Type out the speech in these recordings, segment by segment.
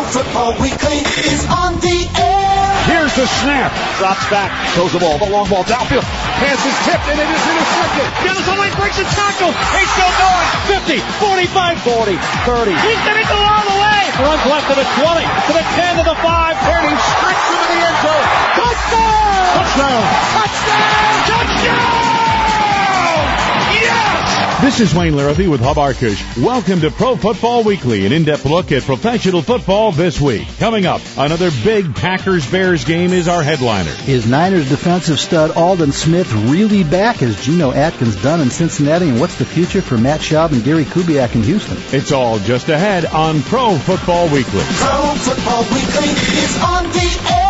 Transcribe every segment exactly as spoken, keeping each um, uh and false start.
Football Weekly is on the air. Here's the snap. Drops back. Throws the ball. The long ball downfield. Pass is tipped and it is intercepted. Down the line, breaks a tackle. He's still going. fifty, forty-five, forty, thirty. He's going to go all the way. Runs left to the twenty, to the ten, to the five. Turning straight into the end zone. Touchdown! Touchdown! Touchdown! Touchdown! Yes! This is Wayne Larrabee with Hub Arkush. Welcome to Pro Football Weekly, an in-depth look at professional football this week. Coming up, another big Packers-Bears game is our headliner. Is Niners defensive stud Aldon Smith really back? Has Geno Atkins done in Cincinnati? And what's the future for Matt Schaub and Gary Kubiak in Houston? It's all just ahead on Pro Football Weekly. Pro Football Weekly is on the air.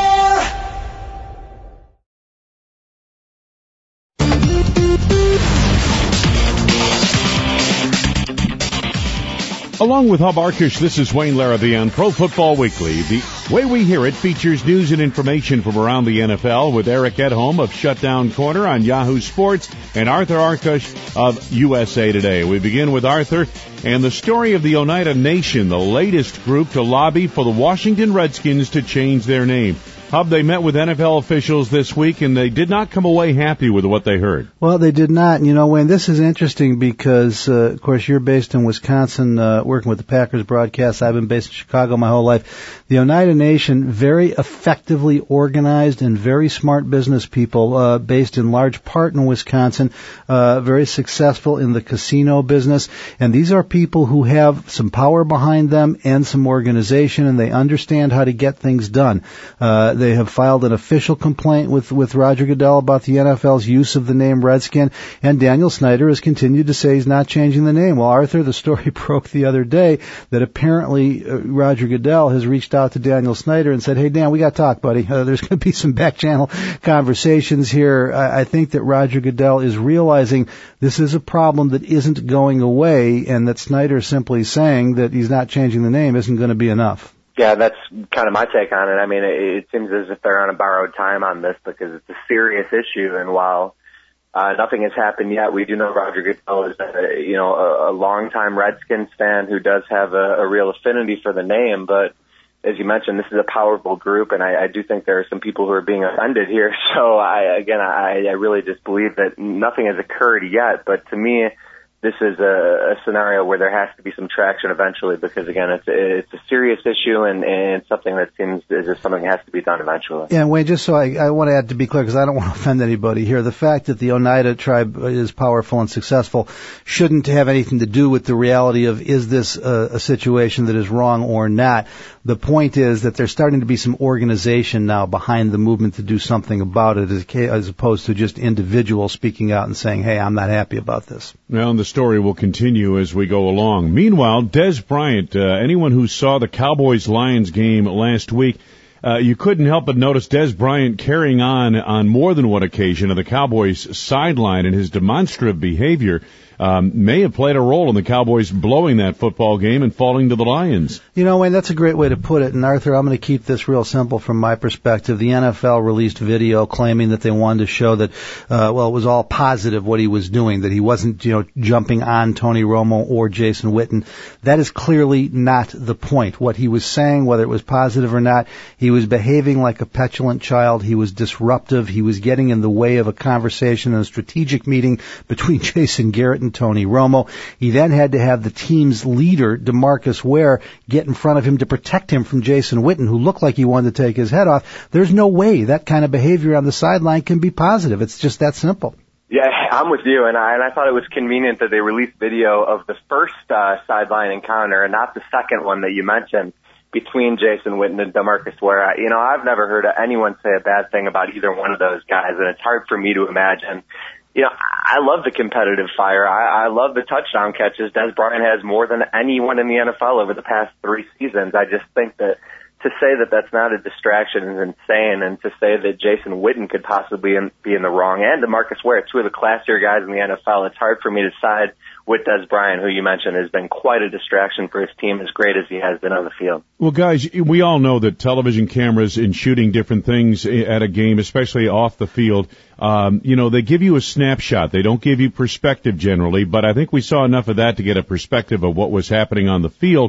Along with Hub Arkush, this is Wayne Larrabee on Pro Football Weekly. The way we hear it features news and information from around the N F L with Eric Edholm of Shutdown Corner on Yahoo Sports and Arthur Arkush of U S A Today. We begin with Arthur and the story of the Oneida Nation, the latest group to lobby for the Washington Redskins to change their name. Hub, they met with N F L officials this week, and they did not come away happy with what they heard. Well, they did not. And, you know, Wayne, this is interesting because, uh, of course, you're based in Wisconsin uh, working with the Packers broadcast. I've been based in Chicago my whole life. The Oneida Nation, very effectively organized and very smart business people uh, based in large part in Wisconsin, uh, very successful in the casino business. And these are people who have some power behind them and some organization, and they understand how to get things done. Uh, They have filed an official complaint with, with Roger Goodell about the N F L's use of the name Redskin, and Daniel Snyder has continued to say he's not changing the name. Well, Arthur, the story broke the other day that apparently uh, Roger Goodell has reached out to Daniel Snyder and said, hey, Dan, we got to talk, buddy. Uh, there's going to be some back-channel conversations here. I, I think that Roger Goodell is realizing this is a problem that isn't going away, and that Snyder simply saying that he's not changing the name isn't going to be enough. Yeah, that's kind of my take on it. I mean, it, it seems as if they're on a borrowed time on this because it's a serious issue. And while uh, nothing has happened yet, we do know Roger Goodell is, a, you know, a, a longtime Redskins fan who does have a, a real affinity for the name. But as you mentioned, this is a powerful group, and I, I do think there are some people who are being offended here. So, I, again, I, I really just believe that nothing has occurred yet. But to me, this is a, a scenario where there has to be some traction eventually because, again, it's it's a serious issue and, and something that seems as if something has to be done eventually. Yeah, Wayne, just so I, I want to add to be clear, because I don't want to offend anybody here, the fact that the Oneida tribe is powerful and successful shouldn't have anything to do with the reality of is this a, a situation that is wrong or not. The point is that there's starting to be some organization now behind the movement to do something about it as, as opposed to just individuals speaking out and saying, hey, I'm not happy about this. Well, the story will continue as we go along. Meanwhile, Dez Bryant, uh, anyone who saw the Cowboys-Lions game last week, uh, you couldn't help but notice Dez Bryant carrying on on more than one occasion of the Cowboys' sideline, and his demonstrative behavior um, may have played a role in the Cowboys blowing that football game and falling to the Lions. You know, Wayne, that's a great way to put it. And, Arthur, I'm going to keep this real simple from my perspective. The N F L released video claiming that they wanted to show that, uh, well, it was all positive what he was doing, that he wasn't, you know, jumping on Tony Romo or Jason Witten. That is clearly not the point. What he was saying, whether it was positive or not, he was behaving like a petulant child. He was disruptive. He was getting in the way of a conversation and a strategic meeting between Jason Garrett and Tony Romo. He then had to have the team's leader, DeMarcus Ware, get in front of him to protect him from Jason Witten, who looked like he wanted to take his head off. There's no way that kind of behavior on the sideline can be positive. It's just that simple. Yeah, I'm with you, and I, and I thought it was convenient that they released video of the first uh, sideline encounter and not the second one that you mentioned between Jason Witten and DeMarcus Ware. You know, I've never heard anyone say a bad thing about either one of those guys, and it's hard for me to imagine. You know, I love the competitive fire. I, I love the touchdown catches. Dez Bryant has more than anyone in the N F L over the past three seasons. I just think that to say that that's not a distraction is insane, and to say that Jason Witten could possibly in, be in the wrong, and DeMarcus Ware, two of the classier guys in the N F L, it's hard for me to side with Dez Bryant, who you mentioned has been quite a distraction for his team, as great as he has been on the field. Well, guys, we all know that television cameras and shooting different things at a game, especially off the field, um, you know, they give you a snapshot. They don't give you perspective generally, but I think we saw enough of that to get a perspective of what was happening on the field.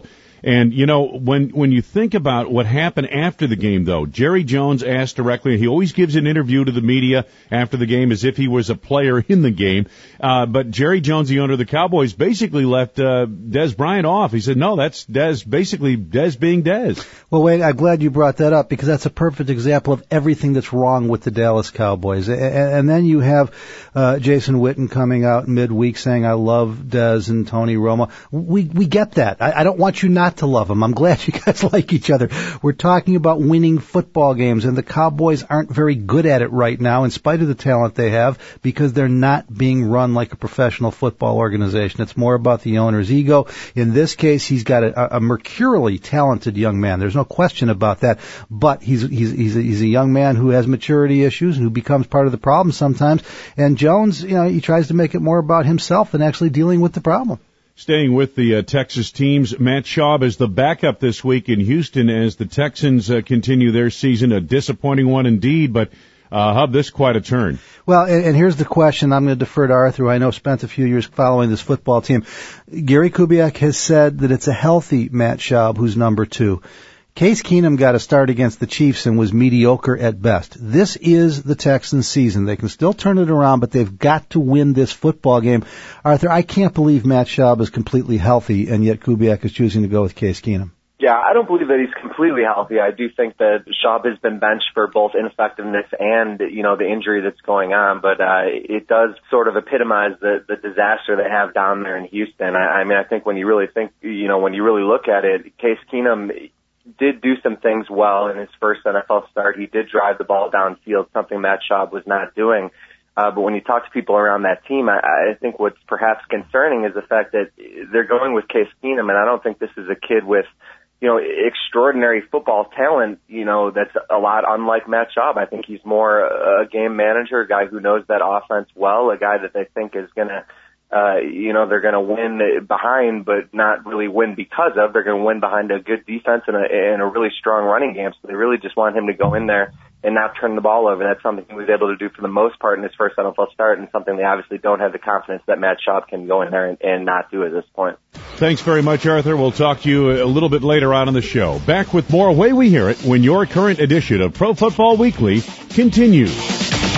And, you know, when when you think about what happened after the game, though, Jerry Jones asked directly, he always gives an interview to the media after the game as if he was a player in the game. Uh, but Jerry Jones, the owner of the Cowboys, basically left uh, Des Bryant off. He said, no, that's Des, basically Des being Des. Well, Wade, I'm glad you brought that up because that's a perfect example of everything that's wrong with the Dallas Cowboys. And, and then you have uh, Jason Witten coming out midweek saying, I love Des and Tony Romo. We we get that. I, I don't want you not to love them. I'm glad you guys like each other. We're talking about winning football games, and the Cowboys aren't very good at it right now in spite of the talent they have because they're not being run like a professional football organization. It's more about the owner's ego. In this case, he's got a, a mercurially talented young man. There's no question about that. But he's he's he's a, he's a young man who has maturity issues and who becomes part of the problem sometimes. And Jones, you know, he tries to make it more about himself than actually dealing with the problem. Staying with the uh, Texas teams, Matt Schaub is the backup this week in Houston as the Texans uh, continue their season. A disappointing one indeed, but uh, Hub, this is quite a turn. Well, and, and here's the question. I'm going to defer to Arthur, who I know spent a few years following this football team. Gary Kubiak has said that it's a healthy Matt Schaub who's number two. Case Keenum got a start against the Chiefs and was mediocre at best. This is the Texans' season. They can still turn it around, but they've got to win this football game. Arthur, I can't believe Matt Schaub is completely healthy, and yet Kubiak is choosing to go with Case Keenum. Yeah, I don't believe that he's completely healthy. I do think that Schaub has been benched for both ineffectiveness and, you know, the injury that's going on. But uh, it does sort of epitomize the, the disaster they have down there in Houston. I, I mean, I think when you really think, you know, when you really look at it, Case Keenum did do some things well in his first N F L start. He did drive the ball downfield, something Matt Schaub was not doing. Uh, but when you talk to people around that team, I, I think what's perhaps concerning is the fact that they're going with Case Keenum, and I don't think this is a kid with, you know, extraordinary football talent, you know, that's a lot unlike Matt Schaub. I think he's more a game manager, a guy who knows that offense well, a guy that they think is going to, uh, you know, they're going to win behind, but not really win because of. They're going to win behind a good defense and a, and a really strong running game. So they really just want him to go in there and not turn the ball over. That's something he was able to do for the most part in his first N F L start, and something they obviously don't have the confidence that Matt Schaub can go in there and, and not do at this point. Thanks very much, Arthur. We'll talk to you a little bit later on in the show. Back with more Way We Hear It when your current edition of Pro Football Weekly continues.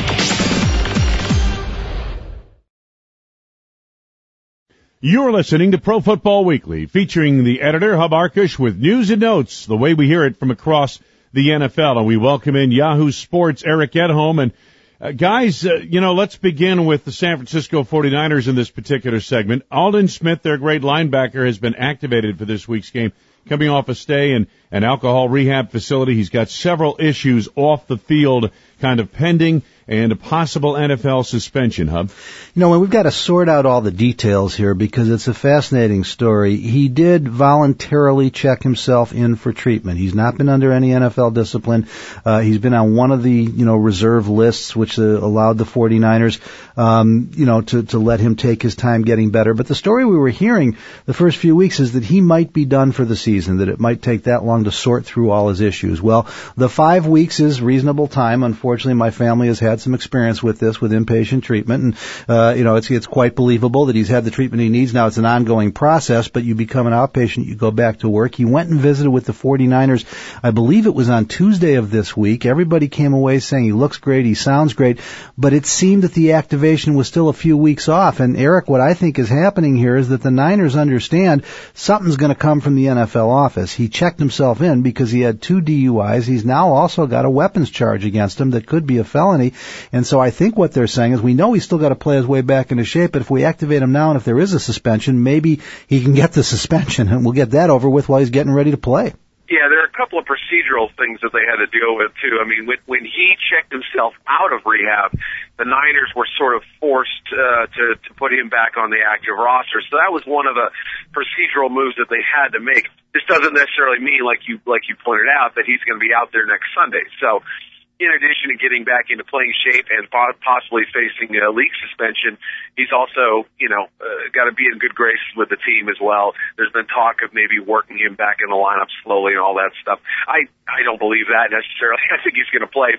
You're listening to Pro Football Weekly, featuring the editor, Hub Arkush, with news and notes, the way we hear it from across the N F L. And we welcome in Yahoo Sports' Eric Edholm. And uh, guys, uh, you know, let's begin with the San Francisco forty-niners in this particular segment. Aldon Smith, their great linebacker, has been activated for this week's game, coming off a stay in an alcohol rehab facility. He's got several issues off the field kind of pending, and a possible N F L suspension, Hub. You know, we've got to sort out all the details here because it's a fascinating story. He did voluntarily check himself in for treatment. He's not been under any N F L discipline. Uh, he's been on one of the, you know, reserve lists, which uh, allowed the forty-niners, um, you know, to, to let him take his time getting better. But the story we were hearing the first few weeks is that he might be done for the season, that it might take that long to sort through all his issues. Well, the five weeks is reasonable time. Unfortunately, my family has had some experience with this, with inpatient treatment, and uh, you know, it's it's quite believable that he's had the treatment he needs. Now it's an ongoing process, but you become an outpatient, you go back to work. He went and visited with the forty-niners, I believe it was on Tuesday of this week. Everybody came away saying he looks great, he sounds great, but it seemed that the activation was still a few weeks off. And Eric, what I think is happening here is that the Niners understand something's going to come from the N F L office. He checked himself in because he had two D U Is. He's now also got a weapons charge against him that could be a felony. And so I think what they're saying is, we know he's still got to play his way back into shape, but if we activate him now and if there is a suspension, maybe he can get the suspension and we'll get that over with while he's getting ready to play. Yeah, there are a couple of procedural things that they had to deal with, too. I mean, when, when he checked himself out of rehab, the Niners were sort of forced uh, to, to put him back on the active roster. So that was one of the procedural moves that they had to make. This doesn't necessarily mean, like you like you pointed out, that he's going to be out there next Sunday. So in addition to getting back into playing shape and possibly facing a league suspension, he's also, you know, uh, got to be in good graces with the team as well. There's been talk of maybe working him back in the lineup slowly and all that stuff. I, I don't believe that necessarily. I think he's going to play, but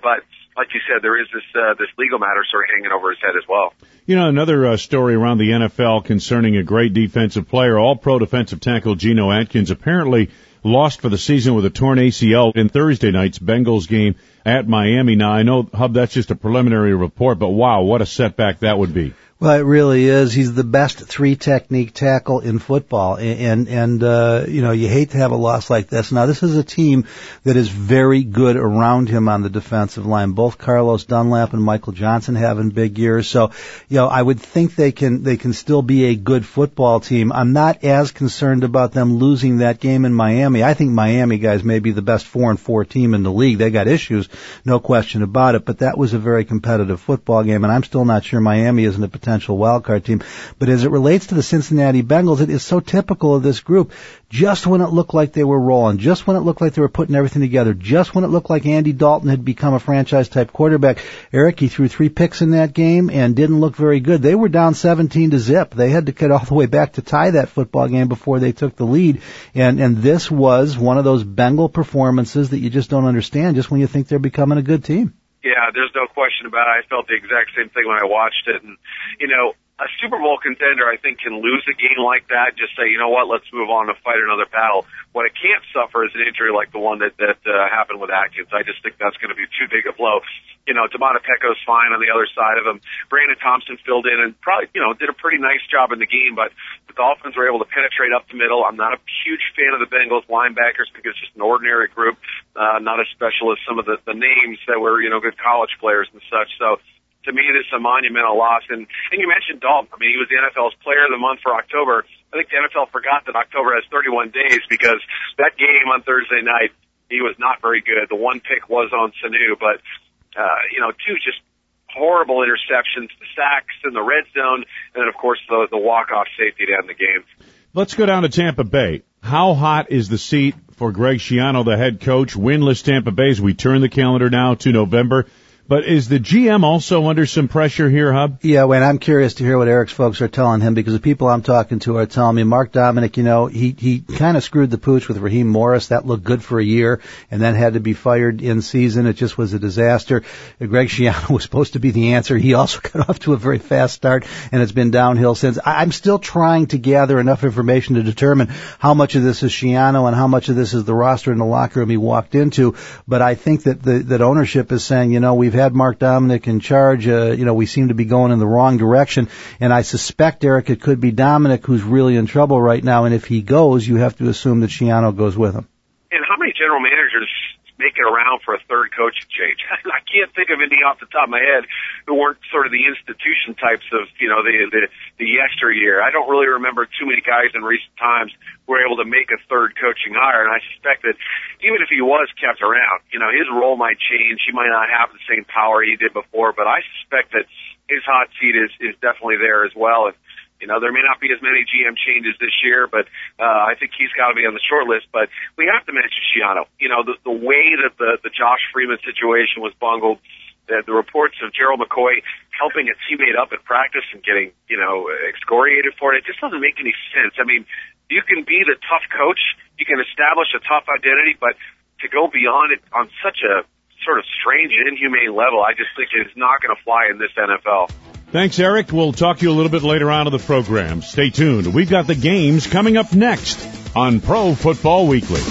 like you said, there is this uh, this legal matter sort of hanging over his head as well. You know, another uh, story around the N F L concerning a great defensive player, all-pro defensive tackle Geno Atkins, apparently lost for the season with a torn A C L in Thursday night's Bengals game at Miami. Now, I know, Hub, that's just a preliminary report, but wow, what a setback that would be. Well, it really is. He's the best three-technique tackle in football, and, and uh, you know, you hate to have a loss like this. Now, this is a team that is very good around him on the defensive line. Both Carlos Dunlap and Michael Johnson having big years, so, you know, I would think they can, they can still be a good football team. I'm not as concerned about them losing that game in Miami. I think Miami, guys, may be the best four and four team in the league. They got issues, no question about it, but that was a very competitive football game, and I'm still not sure Miami isn't a potential wild card team. But as it relates to the Cincinnati Bengals, it is so typical of this group. Just when it looked like they were rolling, just when it looked like they were putting everything together, just when it looked like Andy Dalton had become a franchise-type quarterback, Eric, he threw three picks in that game and didn't look very good. They were down seventeen to zip. They had to get all the way back to tie that football game before they took the lead. And, and this was one of those Bengal performances that you just don't understand just when you think they're becoming a good team. Yeah, there's no question about it. I felt the exact same thing when I watched it. And, you know, a Super Bowl contender, I think, can lose a game like that, just say, you know what, let's move on to fight another battle. What it can't suffer is an injury like the one that, that uh, happened with Atkins. I just think that's going to be too big a blow. You know, Tamata Pecco's fine on the other side of him. Brandon Thompson filled in and probably, you know, did a pretty nice job in the game, but the Dolphins were able to penetrate up the middle. I'm not a huge fan of the Bengals linebackers because it's just an ordinary group, uh, not as special as some of the, the names that were, you know, good college players and such. So, to me, this is a monumental loss. And, and you mentioned Dalton. I mean, he was the N F L's player of the month for October. I think the N F L forgot that October has thirty-one days because that game on Thursday night, he was not very good. The one pick was on Sanu, but, uh, you know, two just horrible interceptions, the sacks in the red zone, and then, of course, the, the walk-off safety to end the game. Let's go down to Tampa Bay. How hot is the seat for Greg Schiano, the head coach? Winless Tampa Bay as we turn the calendar now to November. But is the G M also under some pressure here, Hub? Yeah, Wayne, I'm curious to hear what Eric's folks are telling him because the people I'm talking to are telling me Mark Dominic, you know, he, he kind of screwed the pooch with Raheem Morris. That looked good for a year and then had to be fired in season. It just was a disaster. Greg Schiano was supposed to be the answer. He also got off to a very fast start and it's been downhill since. I'm still trying to gather enough information to determine how much of this is Schiano and how much of this is the roster and the locker room he walked into. But I think that the, that ownership is saying, you know, we've had Mark Dominic in charge, uh, you know, we seem to be going in the wrong direction, and I suspect, Eric, it could be Dominic who's really in trouble right now, and if he goes, you have to assume that Schiano goes with him. And how many general managers make it around for a third coaching change? I can't think of any off the top of my head who weren't sort of the institution types of, you know, the, the, the yesteryear. I don't really remember too many guys in recent times who were able to make a third coaching hire, and I suspect that even if he was kept around, you know, his role might change. He might not have the same power he did before, but I suspect that his hot seat is, is definitely there as well. And, you know, there may not be as many G M changes this year, but uh, I think he's got to be on the short list. But we have to mention Schiano. You know, the, the way that the, the Josh Freeman situation was bungled, the, the reports of Gerald McCoy helping a teammate up at practice and getting, you know, excoriated for it, it just doesn't make any sense. I mean, you can be the tough coach, you can establish a tough identity, but to go beyond it on such a sort of strange and inhumane level, I just think it's not going to fly in this N F L. Thanks, Eric. We'll talk to you a little bit later on in the program. Stay tuned. We've got the games coming up next on Pro Football Weekly.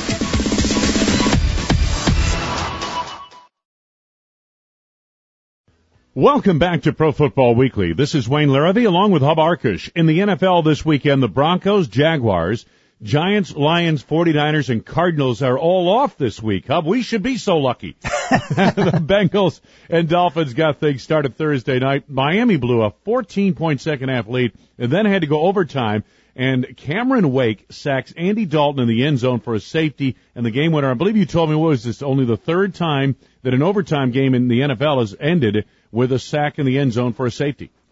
Welcome back to Pro Football Weekly. This is Wayne Larrivee along with Hub Arkush. In the N F L this weekend, the Broncos, Jaguars, Giants, Lions, forty-niners, and Cardinals are all off this week. Hub, we should be so lucky. The Bengals and Dolphins got things started Thursday night. Miami blew a fourteen-point second-half lead and then had to go overtime. And Cameron Wake sacks Andy Dalton in the end zone for a safety and the game winner. I believe you told me, what was this, only the third time that an overtime game in the N F L has ended with a sack in the end zone for a safety.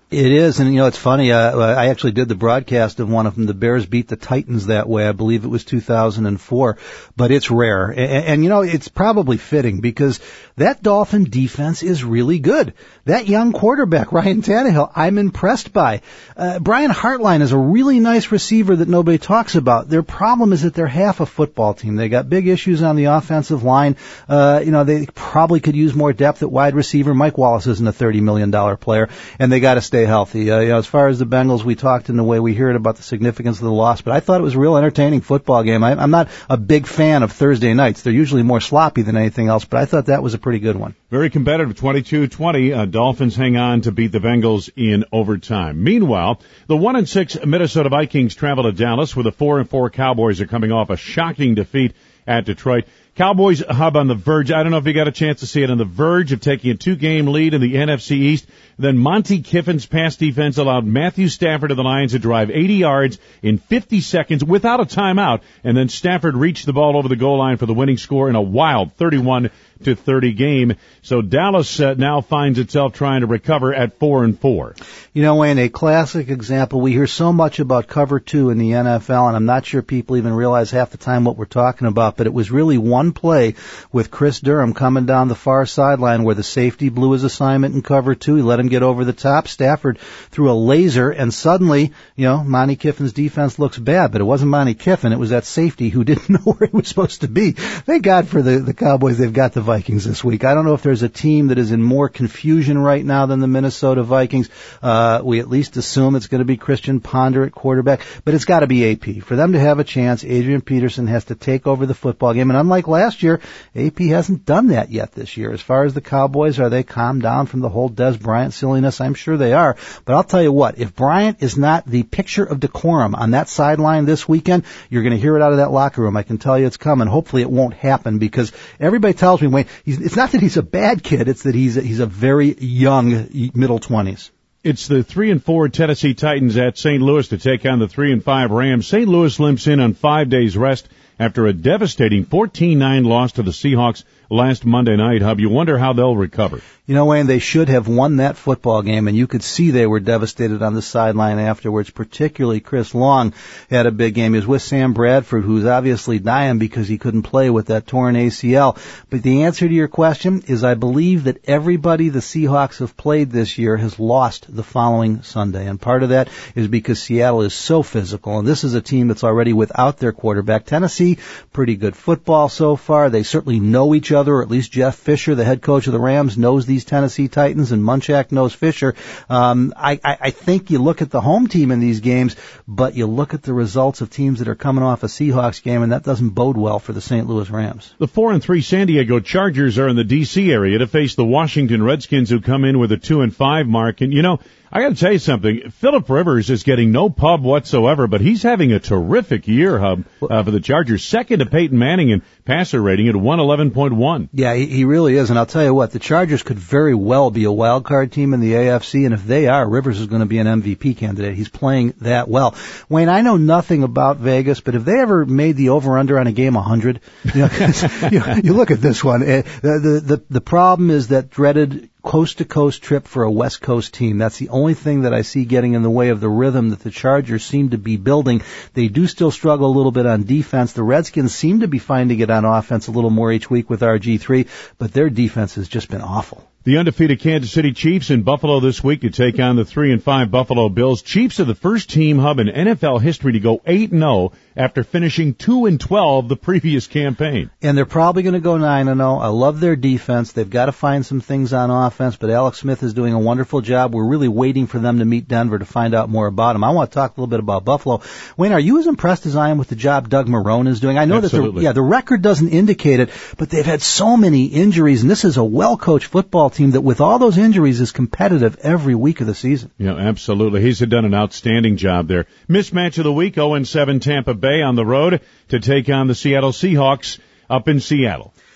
It is, and you know, it's funny, uh, I actually did the broadcast of one of them. The Bears beat the Titans that way. I believe it was two thousand four, but it's rare. And, and you know, it's probably fitting because that Dolphin defense is really good. That young quarterback, Ryan Tannehill, I'm impressed by. Uh, Brian Hartline is a really nice receiver that nobody talks about. Their problem is that they're half a football team. They got big issues on the offensive line. Uh, you know, they probably could use more depth at wide receiver. Mike Wallace isn't a thirty million dollars player, and they got to stay healthy. Uh, you know, as far as the Bengals, we talked in the way we hear it about the significance of the loss, but I thought it was a real entertaining football game. I, I'm not a big fan of Thursday nights. They're usually more sloppy than anything else, but I thought that was a pretty good one. Very competitive, twenty-two twenty. Uh, Dolphins hang on to beat the Bengals in overtime. Meanwhile, the one and six Minnesota Vikings travel to Dallas, where the four and four Cowboys are coming off a shocking defeat at Detroit. Cowboys hub on the verge. I don't know if you got a chance to see it, on the verge of taking a two-game lead in the N F C East. Then Monty Kiffin's pass defense allowed Matthew Stafford of the Lions to drive eighty yards in fifty seconds without a timeout, and then Stafford reached the ball over the goal line for the winning score in a wild thirty-one to thirty game. So Dallas uh, now finds itself trying to recover at four and four. You know, Wayne, a classic example. We hear so much about cover two in the N F L, and I'm not sure people even realize half the time what we're talking about, but it was really one play with Chris Durham coming down the far sideline where the safety blew his assignment in cover two. He let him get over the top. Stafford threw a laser, and suddenly, you know, Monty Kiffin's defense looks bad, but it wasn't Monty Kiffin. It was that safety who didn't know where he was supposed to be. Thank God for the, the Cowboys. They've got the Vikings this week. I don't know if there's a team that is in more confusion right now than the Minnesota Vikings. Uh, we at least assume it's going to be Christian Ponder at quarterback, but it's got to be A P. For them to have a chance, Adrian Peterson has to take over the football game, and unlike last year, A P hasn't done that yet this year. As far as the Cowboys, are they calmed down from the whole Des Bryant silliness? I'm sure they are. But I'll tell you what, if Bryant is not the picture of decorum on that sideline this weekend, you're going to hear it out of that locker room. I can tell you it's coming. Hopefully it won't happen, because everybody tells me, Wayne, he's, it's not that he's a bad kid, it's that he's a, he's a very young middle twenties. It's the three and four Tennessee Titans at Saint Louis to take on the three and five Rams. Saint Louis limps in on five days rest after a devastating fourteen nine loss to the Seahawks last Monday night. Hub, you wonder how they'll recover. You know, Wayne, they should have won that football game, and you could see they were devastated on the sideline afterwards, particularly Chris Long had a big game. He was with Sam Bradford, who's obviously dying because he couldn't play with that torn A C L. But the answer to your question is I believe that everybody the Seahawks have played this year has lost the following Sunday, and part of that is because Seattle is so physical, and this is a team that's already without their quarterback. Tennessee, pretty good football so far. They certainly know each other, or at least Jeff Fisher, the head coach of the Rams, knows these Tennessee Titans, and Munchak knows Fisher. Um, I, I, I think you look at the home team in these games, but you look at the results of teams that are coming off a Seahawks game, and that doesn't bode well for the Saint Louis Rams. The four and three San Diego Chargers are in the D C area to face the Washington Redskins, who come in with a two and five mark. And you know, I got to tell you something. Phillip Rivers is getting no pub whatsoever, but he's having a terrific year, Hub, uh, for the Chargers. Second to Peyton Manning in passer rating at one eleven point one. Yeah, he, he really is. And I'll tell you what, the Chargers could very well be a wild card team in the A F C. And if they are, Rivers is going to be an M V P candidate. He's playing that well. Wayne, I know nothing about Vegas, but have they ever made the over-under on a game one hundred? You know, you, know, you look at this one. The, the, the, the problem is that dreaded coast-to-coast trip for a West Coast team. That's the only thing that I see getting in the way of the rhythm that the Chargers seem to be building. They do still struggle a little bit on defense. The Redskins seem to be finding it on offense a little more each week with R G three, but their defense has just been awful. The undefeated Kansas City Chiefs in Buffalo this week to take on the three and five Buffalo Bills. Chiefs are the first team, Hub, in N F L history to go eight and oh after finishing two and twelve the previous campaign. And they're probably going to go nine and oh. I love their defense. They've got to find some things on offense, but Alex Smith is doing a wonderful job. We're really waiting for them to meet Denver to find out more about him. I want to talk a little bit about Buffalo. Wayne, are you as impressed as I am with the job Doug Marrone is doing? I know Absolutely. that the, yeah, the record doesn't indicate it, but they've had so many injuries, and this is a well-coached football team that with all those injuries is competitive every week of the season. Yeah, absolutely. He's done an outstanding job there. Mismatch of the week, oh and seven Tampa Bay on the road to take on the Seattle Seahawks up in Seattle.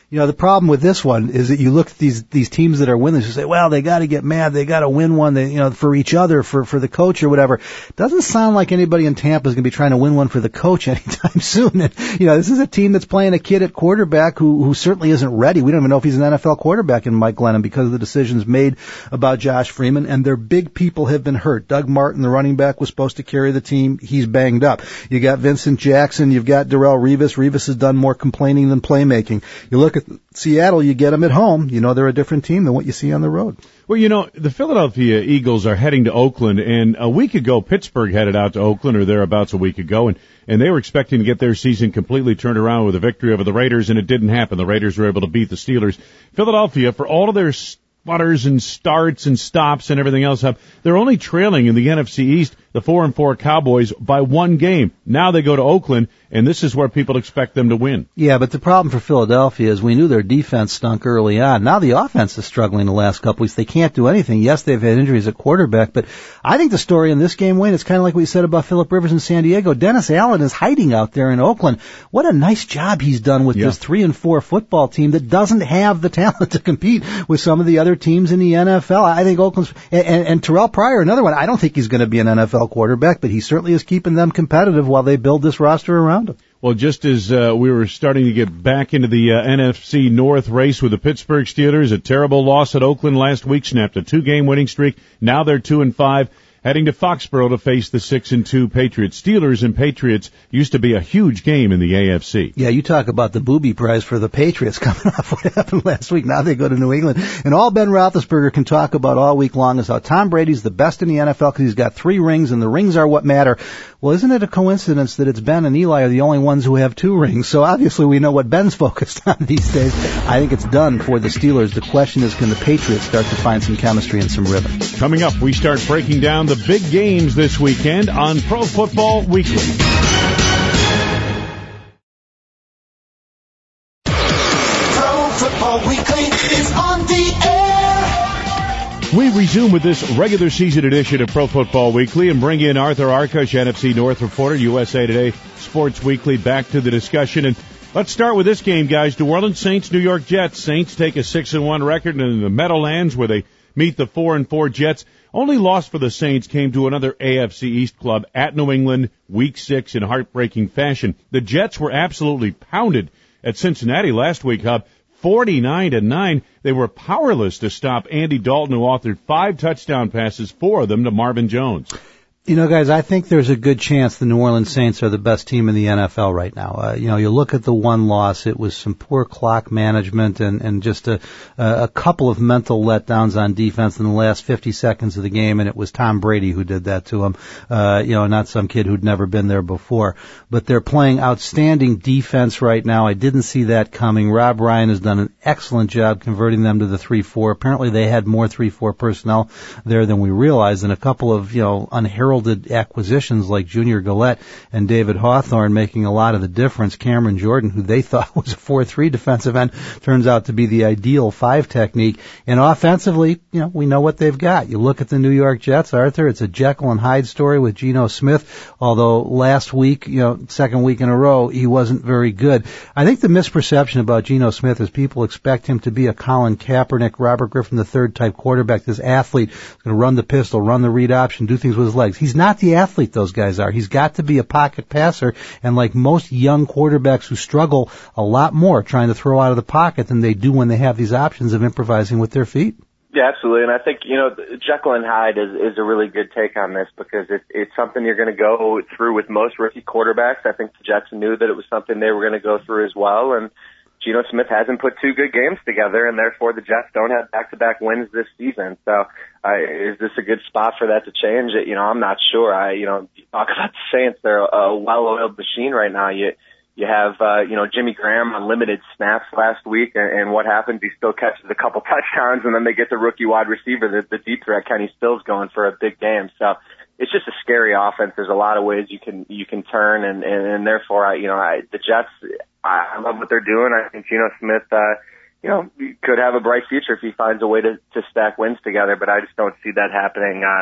You know, the problem with this one is that you look at these these teams that are winning, you say, well, they got to get mad, they got to win one, they, you know, for each other, for for the coach or whatever. Doesn't sound like anybody in Tampa is going to be trying to win one for the coach anytime soon. And, you know, this is a team that's playing a kid at quarterback who who certainly isn't ready. We don't even know if he's an N F L quarterback in Mike Glennon because of the decisions made about Josh Freeman. And their big people have been hurt. Doug Martin, the running back, was supposed to carry the team. He's banged up. You got Vincent Jackson. You've got Darrelle Revis. Revis has done more complaining than playmaking. You look at Seattle, you get them at home. You know they're a different team than what you see on the road. Well, you know, the Philadelphia Eagles are heading to Oakland, and a week ago, Pittsburgh headed out to Oakland, or thereabouts a week ago, and, and they were expecting to get their season completely turned around with a victory over the Raiders, and it didn't happen. The Raiders were able to beat the Steelers. Philadelphia, for all of their sputters and starts and stops and everything else up, they're only trailing in the N F C East, the four and four Cowboys, by one game. Now they go to Oakland, and this is where people expect them to win. Yeah, but the problem for Philadelphia is we knew their defense stunk early on. Now the offense is struggling the last couple weeks. They can't do anything. Yes, they've had injuries at quarterback, but I think the story in this game, Wayne, it's kind of like we said about Phillip Rivers in San Diego. Dennis Allen is hiding out there in Oakland. What a nice job he's done with yeah. this three and four football team that doesn't have the talent to compete with some of the other teams in the N F L. I think Oakland's, and, and, and Terrell Pryor, another one. I don't think he's going to be an N F L quarterback, but he certainly is keeping them competitive while they build this roster around him. Well, just as uh, we were starting to get back into the uh, N F C North race with the Pittsburgh Steelers, a terrible loss at Oakland last week, snapped a two-game winning streak. Now they're two and five, heading to Foxborough to face the six and two Patriots. Steelers and Patriots used to be a huge game in the A F C. Yeah, you talk about the booby prize for the Patriots coming off what happened last week. Now they go to New England. And all Ben Roethlisberger can talk about all week long is how Tom Brady's the best in the N F L because he's got three rings, and the rings are what matter. Well, isn't it a coincidence that it's Ben and Eli are the only ones who have two rings? So obviously we know what Ben's focused on these days. I think it's done for the Steelers. The question is, can the Patriots start to find some chemistry and some rhythm? Coming up, we start breaking down the big games this weekend on Pro Football Weekly. Pro Football Weekly is on the air. We resume with this regular season edition of Pro Football Weekly and bring in Arthur Arkush, N F C North reporter, U S A Today Sports Weekly, back to the discussion. And let's start with this game, guys. New Orleans Saints, New York Jets. Saints take a six and one record in the Meadowlands where they meet the four and four Jets. Only loss for the Saints came to another A F C East club at New England, week six, in heartbreaking fashion. The Jets were absolutely pounded at Cincinnati last week, Hub. forty-nine to nine. They were powerless to stop Andy Dalton, who authored five touchdown passes, four of them to Marvin Jones. You know, guys, I think there's a good chance the New Orleans Saints are the best team in the N F L right now. Uh, you know, you look at the one loss, it was some poor clock management and, and just a, a couple of mental letdowns on defense in the last fifty seconds of the game, and it was Tom Brady who did that to him. Uh, you know, not some kid who'd never been there before. But they're playing outstanding defense right now. I didn't see that coming. Rob Ryan has done an excellent job converting them to the three four. Apparently they had more three four personnel there than we realized, and a couple of, you know, unheralded acquisitions like Junior Gillette and David Hawthorne making a lot of the difference. Cameron Jordan, who they thought was a four three defensive end, turns out to be the ideal five technique. And offensively, you know, we know what they've got. You look at the New York Jets, Arthur, it's a Jekyll and Hyde story with Geno Smith, although last week, you know, second week in a row, he wasn't very good. I think the misperception about Geno Smith is people expect him to be a Colin Kaepernick, Robert Griffin the third type quarterback, this athlete who's going to run the pistol, run the read option, do things with his legs. He's not the athlete those guys are. He's got to be a pocket passer, and like most young quarterbacks who struggle a lot more trying to throw out of the pocket than they do when they have these options of improvising with their feet. Yeah, absolutely. And I think, you know, Jekyll and Hyde is, is a really good take on this because it, it's something you're going to go through with most rookie quarterbacks. I think the Jets knew that it was something they were going to go through as well. And Geno Smith hasn't put two good games together, and therefore the Jets don't have back-to-back wins this season. So uh, is this a good spot for that to change? You know, I'm not sure. I, you know, you talk about the Saints, they're a well-oiled machine right now. You you have, uh, you know, Jimmy Graham on limited snaps last week, and, and what happens? He still catches a couple touchdowns, and then they get the rookie wide receiver, the, the deep threat, Kenny Stills, going for a big game. So it's just a scary offense. There's a lot of ways you can you can turn, and, and, and therefore, I, you know, I, the Jets, I, I love what they're doing. I think Geno Smith, uh, you know, could have a bright future if he finds a way to, to stack wins together, but I just don't see that happening uh,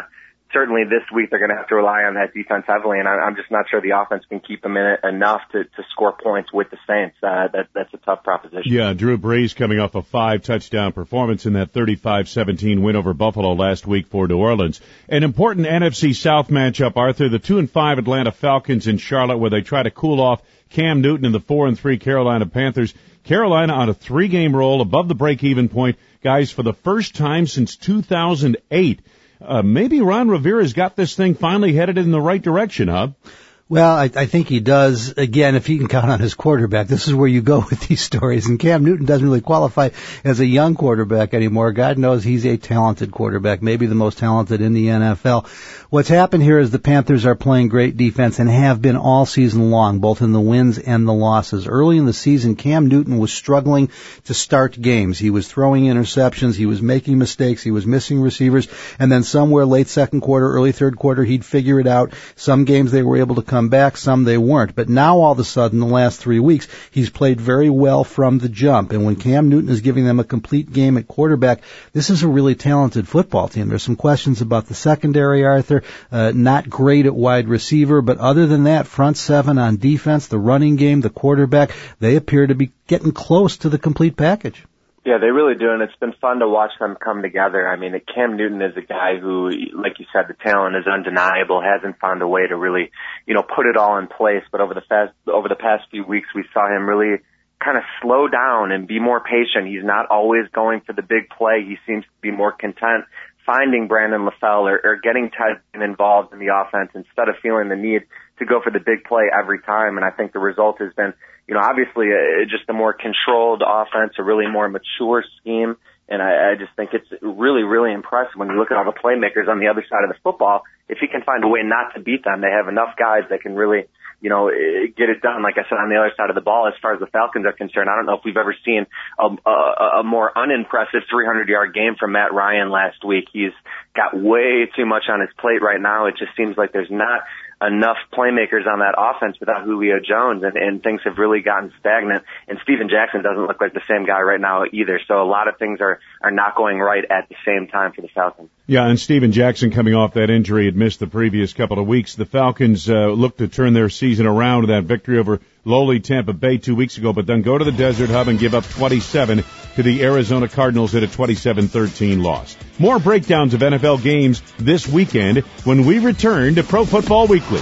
certainly this week they're going to have to rely on that defense heavily, and I'm just not sure the offense can keep them in it enough to, to score points with the Saints. Uh, that, that's a tough proposition. Yeah, Drew Brees coming off a five-touchdown performance in that thirty-five seventeen win over Buffalo last week for New Orleans. An important N F C South matchup, Arthur, the two and five Atlanta Falcons in Charlotte, where they try to cool off Cam Newton and the four and three Carolina Panthers. Carolina on a three-game roll above the break-even point. Guys, for the first time since two thousand eight, Uh, maybe Ron Rivera's got this thing finally headed in the right direction, huh? Well, I, I think he does. Again, if he can count on his quarterback, this is where you go with these stories. And Cam Newton doesn't really qualify as a young quarterback anymore. God knows he's a talented quarterback, maybe the most talented in the N F L. What's happened here is the Panthers are playing great defense and have been all season long, both in the wins and the losses. Early in the season, Cam Newton was struggling to start games. He was throwing interceptions. He was making mistakes. He was missing receivers. And then somewhere late second quarter, early third quarter, he'd figure it out. Some games they were able to come back, some they weren't. But now all of a sudden, the last three weeks, he's played very well from the jump. And when Cam Newton is giving them a complete game at quarterback, this is a really talented football team. There's some questions about the secondary, Arthur. Uh, not great at wide receiver, but other than that, front seven on defense, the running game, the quarterback, they appear to be getting close to the complete package. Yeah, they really do, and it's been fun to watch them come together. I mean, Cam Newton is a guy who, like you said, the talent is undeniable, hasn't found a way to really, you know, put it all in place. But over the past, over the past few weeks, we saw him really kind of slow down and be more patient. He's not always going for the big play. He seems to be more content finding Brandon LaFell or, or getting tight and involved in the offense instead of feeling the need to go for the big play every time. And I think the result has been, you know, obviously uh, just a more controlled offense, a really more mature scheme. And I, I just think it's really, really impressive when you look at all the playmakers on the other side of the football. If he can find a way not to beat them, they have enough guys that can really, you know, get it done. Like I said, on the other side of the ball, as far as the Falcons are concerned, I don't know if we've ever seen a, a, a more unimpressive three hundred yard game from Matt Ryan last week. He's got way too much on his plate right now. It just seems like there's not enough playmakers on that offense without Julio Jones, and, and things have really gotten stagnant. And Steven Jackson doesn't look like the same guy right now either. So a lot of things are, are not going right at the same time for the Falcons. Yeah, and Steven Jackson coming off that injury had missed the previous couple of weeks. The Falcons uh, look to turn their season around with that victory over lowly Tampa Bay two weeks ago, but then go to the Desert Hub and give up twenty-seven to the Arizona Cardinals at a twenty-seven thirteen loss. More breakdowns of N F L games this weekend when we return to Pro Football Weekly.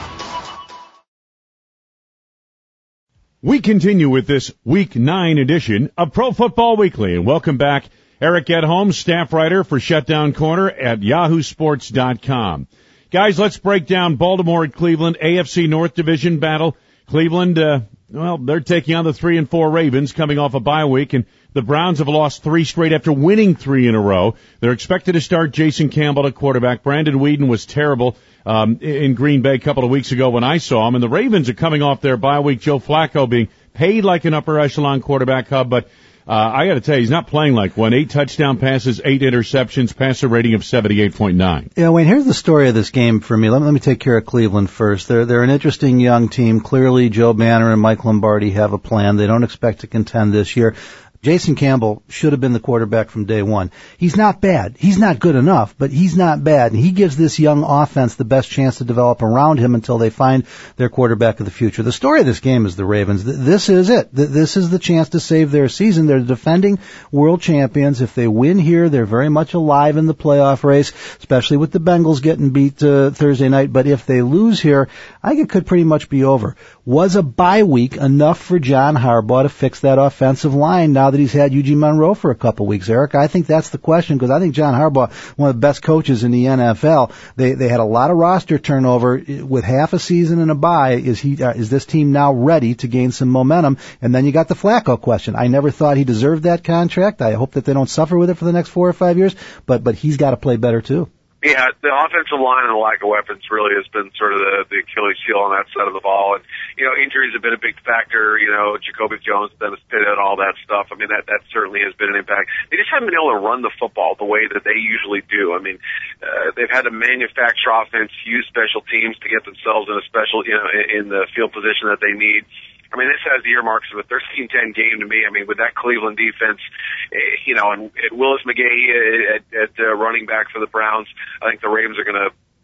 We continue with this Week nine edition of Pro Football Weekly, and welcome back Eric Edholm, staff writer for Shutdown Corner at yahoo sports dot com. Guys, let's break down Baltimore at Cleveland, A F C North Division battle. Cleveland, uh, well, they're taking on the three and four Ravens coming off a bye week, and the Browns have lost three straight after winning three in a row. They're expected to start Jason Campbell at quarterback. Brandon Weeden was terrible um, in Green Bay a couple of weeks ago when I saw him, and the Ravens are coming off their bye week. Joe Flacco being paid like an upper echelon quarterback hub, but Uh, I got to tell you, he's not playing like one. Eight touchdown passes, eight interceptions, passer rating of seventy-eight point nine. Yeah, Wayne, here's the story of this game for me. Let me, let me take care of Cleveland first. They're, they're an interesting young team. Clearly, Joe Banner and Mike Lombardi have a plan. They don't expect to contend this year. Jason Campbell should have been the quarterback from day one. He's not bad. He's not good enough, but he's not bad. And he gives this young offense the best chance to develop around him until they find their quarterback of the future. The story of this game is the Ravens. This is it. This is the chance to save their season. They're the defending world champions. If they win here, they're very much alive in the playoff race, especially with the Bengals getting beat uh, Thursday night. But if they lose here, I think it could pretty much be over. Was a bye week enough for John Harbaugh to fix that offensive line now that he's had Eugene Monroe for a couple weeks, Eric? I think that's the question, because I think John Harbaugh, one of the best coaches in the N F L, they they had a lot of roster turnover with half a season and a bye. Is he uh, is this team now ready to gain some momentum? And then you got the Flacco question. I never thought he deserved that contract. I hope that they don't suffer with it for the next four or five years, but but he's got to play better too. Yeah, the offensive line and the lack of weapons really has been sort of the, the Achilles heel on that side of the ball. And, you know, injuries have been a big factor. You know, Jacoby Jones, Dennis Pitta, all that stuff. I mean, that, that certainly has been an impact. They just haven't been able to run the football the way that they usually do. I mean, uh, they've had to manufacture offense, use special teams to get themselves in a special, you know, in the field position that they need. I mean, this has the earmarks of a thirteen ten game to me. I mean, with that Cleveland defense, eh, you know, and Willis McGahee at, at uh, running back for the Browns, I think the Ravens are going to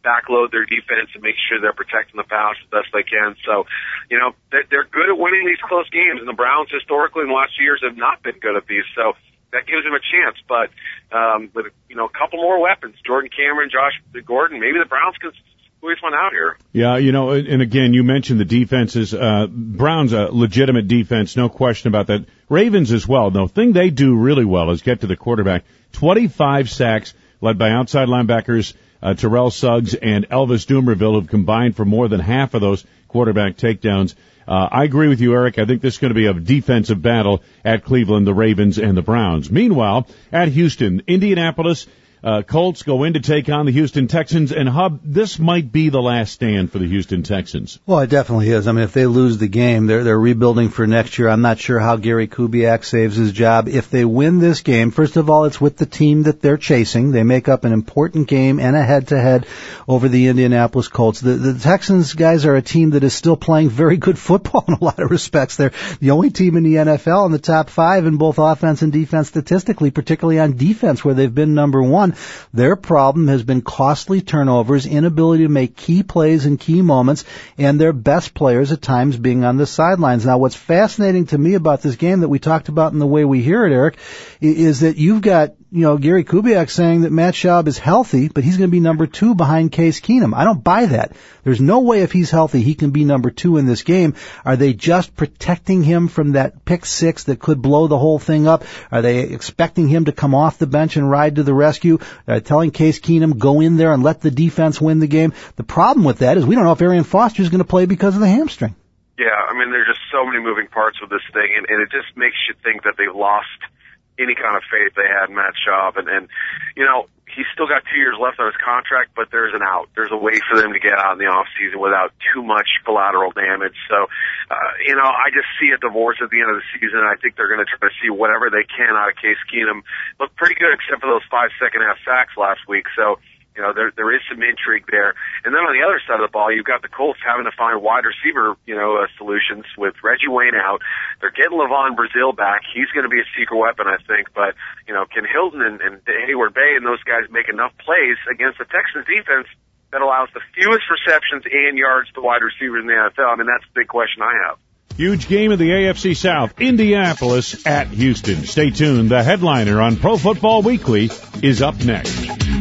backload their defense and make sure they're protecting the pass as best they can. So, you know, they're, they're good at winning these close games, and the Browns historically in the last few years have not been good at these. So that gives them a chance. But um, with, you know, a couple more weapons, Jordan Cameron, Josh Gordon, maybe the Browns could squeeze one out here. Yeah, you know, and again, you mentioned the defenses. Uh, Browns a legitimate defense, no question about that. Ravens as well. The thing they do really well is get to the quarterback. twenty-five sacks led by outside linebackers uh, Terrell Suggs and Elvis Dumerville, who've combined for more than half of those quarterback takedowns. Uh, I agree with you, Eric. I think this is going to be a defensive battle at Cleveland, the Ravens, and the Browns. Meanwhile, at Houston, Indianapolis Uh, Colts go in to take on the Houston Texans, and Hub, this might be the last stand for the Houston Texans. Well, it definitely is. I mean, if they lose the game, they're they're rebuilding for next year. I'm not sure how Gary Kubiak saves his job. If they win this game, first of all, it's with the team that they're chasing. They make up an important game and a head-to-head over the Indianapolis Colts. The, the Texans guys are a team that is still playing very good football in a lot of respects. They're the only team in the N F L in the top five in both offense and defense statistically, particularly on defense, where they've been number one. Their problem has been costly turnovers, inability to make key plays in key moments, and their best players at times being on the sidelines. Now, what's fascinating to me about this game that we talked about in the way we hear it, Eric, is that you've got, you know, Gary Kubiak saying that Matt Schaub is healthy, but he's going to be number two behind Case Keenum. I don't buy that. There's no way if he's healthy he can be number two in this game. Are they just protecting him from that pick six that could blow the whole thing up? Are they expecting him to come off the bench and ride to the rescue? Uh, telling Case Keenum, go in there and let the defense win the game? The problem with that is we don't know if Arian Foster is going to play because of the hamstring. Yeah, I mean, there's just so many moving parts with this thing, and, and it just makes you think that they've lost any kind of faith they had in Matt Schaub. And, and, you know, he's still got two years left on his contract, but there's an out. There's a way for them to get out in the off season without too much collateral damage. So, uh, you know, I just see a divorce at the end of the season. I think they're going to try to see whatever they can out of Case Keenum. Looked pretty good except for those five second half sacks last week. So, you know, there there is some intrigue there. And then on the other side of the ball, you've got the Colts having to find wide receiver, you know, uh, solutions with Reggie Wayne out. They're getting Levon Brazil back. He's going to be a secret weapon, I think. But, you know, can Hilton and, and Hayward Bay and those guys make enough plays against the Texans defense that allows the fewest receptions and yards to wide receivers in the N F L? I mean, that's the big question I have. Huge game in the A F C South. Indianapolis at Houston. Stay tuned. The headliner on Pro Football Weekly is up next.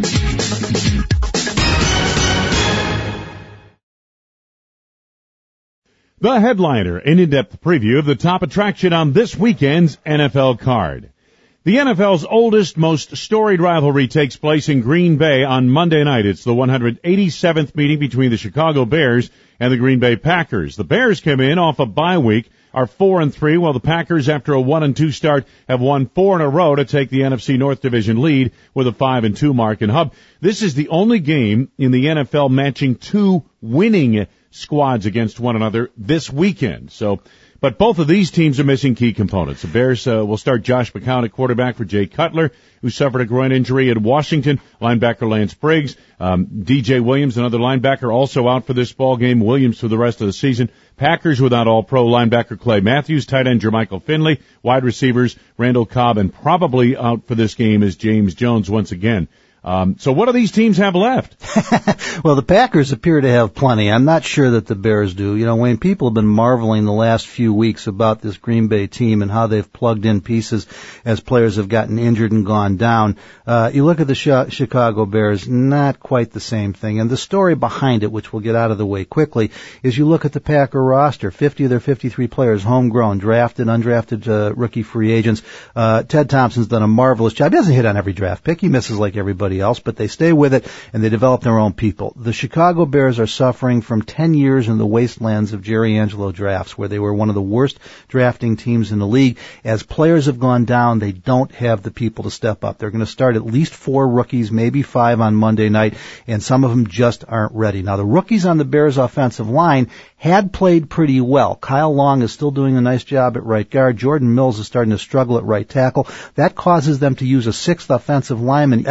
The headliner, an in-depth preview of the top attraction on this weekend's N F L card. The N F L's oldest, most storied rivalry takes place in Green Bay on Monday night. It's the one hundred eighty-seventh meeting between the Chicago Bears and the Green Bay Packers. The Bears come in off a bye week, are four and three, while the Packers, after a one and two start, have won four in a row to take the N F C North Division lead with a five and two mark. And Hub, this is the only game in the N F L matching two winning squads against one another this weekend. So, but both of these teams are missing key components. The Bears uh, will start Josh McCown at quarterback for Jay Cutler, who suffered a groin injury at Washington. Linebacker Lance Briggs, um, D J Williams, another linebacker, also out for this ball game. Williams for the rest of the season. Packers without All-Pro linebacker Clay Matthews, tight end Jermichael Finley, wide receivers Randall Cobb, and probably out for this game is James Jones once again. Um, so what do these teams have left? Well, the Packers appear to have plenty. I'm not sure that the Bears do. You know, Wayne, people have been marveling the last few weeks about this Green Bay team and how they've plugged in pieces as players have gotten injured and gone down. Uh, you look at the sh- Chicago Bears, not quite the same thing. And the story behind it, which we'll get out of the way quickly, is you look at the Packer roster, fifty of their fifty-three players, homegrown, drafted, undrafted uh, rookie free agents. Uh, Ted Thompson's done a marvelous job. He doesn't hit on every draft pick. He misses like everybody else, but they stay with it and they develop their own people. The Chicago Bears are suffering from ten years in the wastelands of Jerry Angelo drafts, where they were one of the worst drafting teams in the league. As players have gone down, they don't have the people to step up. They're going to start at least four rookies, maybe five on Monday night, and some of them just aren't ready. Now, the rookies on the Bears offensive line had played pretty well. Kyle Long is still doing a nice job at right guard. Jordan Mills is starting to struggle at right tackle. That causes them to use a sixth offensive lineman, Eben Britton,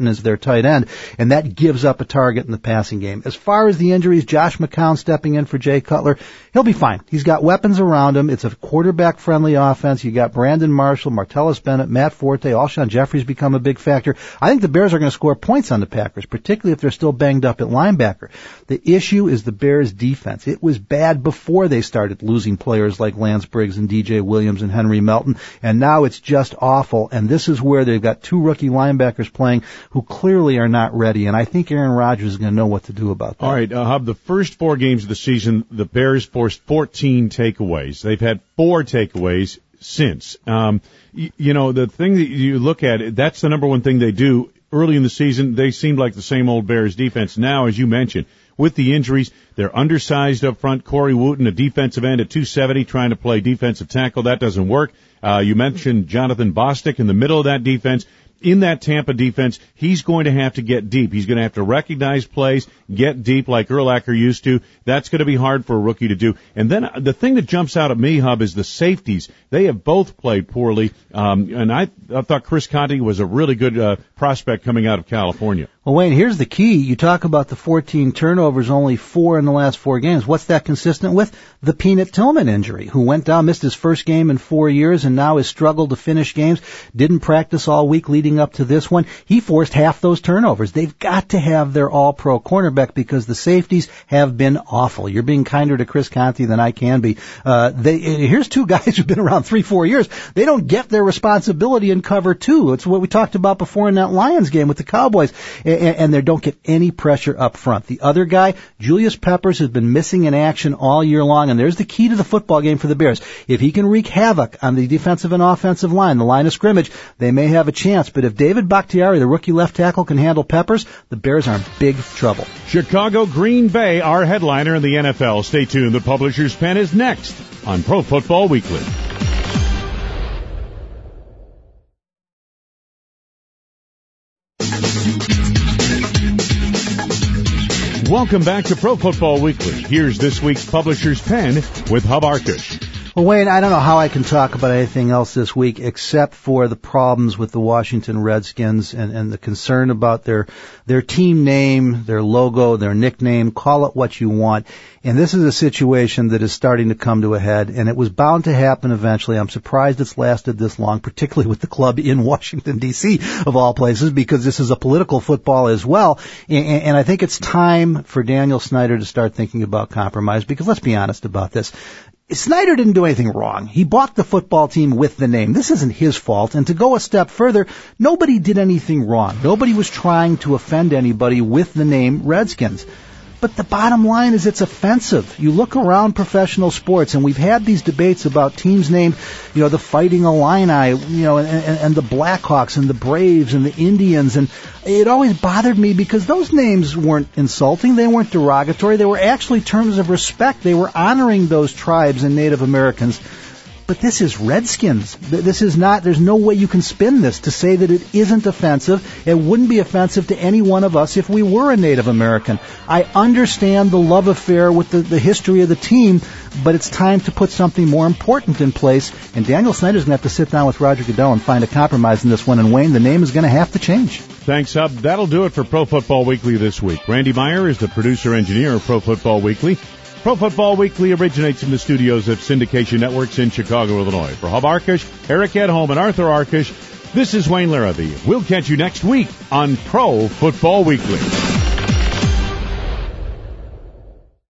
Burton as their tight end, and that gives up a target in the passing game. As far as the injuries, Josh McCown stepping in for Jay Cutler, he'll be fine. He's got weapons around him. It's a quarterback-friendly offense. You got Brandon Marshall, Martellus Bennett, Matt Forte, Alshon Jeffrey's become a big factor. I think the Bears are going to score points on the Packers, particularly if they're still banged up at linebacker. The issue is the Bears' defense. It was bad before they started losing players like Lance Briggs and D J Williams and Henry Melton, and now it's just awful, and this is where they've got two rookie linebackers playing who clearly are not ready, and I think Aaron Rodgers is going to know what to do about that. All right, uh, Hub, the first four games of the season, the Bears forced fourteen takeaways. They've had four takeaways since. Um, you, you know, the thing that you look at, that's the number one thing they do. Early in the season, they seemed like the same old Bears defense. Now, as you mentioned, with the injuries, they're undersized up front. Corey Wooten, a defensive end at two seventy, trying to play defensive tackle. That doesn't work. Uh, you mentioned Jonathan Bostic in the middle of that defense. In that Tampa defense, he's going to have to get deep. He's going to have to recognize plays, get deep like Urlacher used to. That's going to be hard for a rookie to do. And then the thing that jumps out at me, Hub, is the safeties. They have both played poorly. Um, and I, I thought Chris Conte was a really good uh, prospect coming out of California. Well, Wayne, here's the key. You talk about the fourteen turnovers, only four in the last four games. What's that consistent with? The Peanut Tillman injury, who went down, missed his first game in four years, and now has struggled to finish games, didn't practice all week leading up to this one. He forced half those turnovers. They've got to have their all-pro cornerback because the safeties have been awful. You're being kinder to Chris Conte than I can be. Uh, they, here's two guys who've been around three, four years. They don't get their responsibility in cover two. It's what we talked about before in that Lions game with the Cowboys. And they don't get any pressure up front. The other guy, Julius Peppers, has been missing in action all year long, and there's the key to the football game for the Bears. If he can wreak havoc on the defensive and offensive line, the line of scrimmage, they may have a chance. But if David Bakhtiari, the rookie left tackle, can handle Peppers, the Bears are in big trouble. Chicago Green Bay, our headliner in the N F L. Stay tuned. The Publisher's Pen is next on Pro Football Weekly. Welcome back to Pro Football Weekly. Here's this week's Publisher's Pen with Hub Arkush. Well, Wayne, I don't know how I can talk about anything else this week except for the problems with the Washington Redskins and, and the concern about their their team name, their logo, their nickname, call it what you want. And this is a situation that is starting to come to a head, and it was bound to happen eventually. I'm surprised it's lasted this long, particularly with the club in Washington, D C, of all places, because this is a political football as well. And, and I think it's time for Daniel Snyder to start thinking about compromise, because let's be honest about this. Snyder didn't do anything wrong. He bought the football team with the name. This isn't his fault. And to go a step further, nobody did anything wrong. Nobody was trying to offend anybody with the name Redskins. But the bottom line is it's offensive. You look around professional sports, and we've had these debates about teams named, you know, the Fighting Illini, you know, and, and, and the Blackhawks and the Braves and the Indians. And it always bothered me because those names weren't insulting. They weren't derogatory. They were actually terms of respect. They were honoring those tribes and Native Americans. But this is Redskins. This is not, there's no way you can spin this to say that it isn't offensive. It wouldn't be offensive to any one of us if we were a Native American. I understand the love affair with the, the history of the team, but it's time to put something more important in place. And Daniel Snyder's going to have to sit down with Roger Goodell and find a compromise in this one. And Wayne, the name is going to have to change. Thanks, Hub. That'll do it for Pro Football Weekly this week. Randy Meyer is the producer-engineer of Pro Football Weekly. Pro Football Weekly originates in the studios of Syndication Networks in Chicago, Illinois. For Hub Arkush, Eric Edholm, and Arthur Arkush, this is Wayne Larrabee. We'll catch you next week on Pro Football Weekly.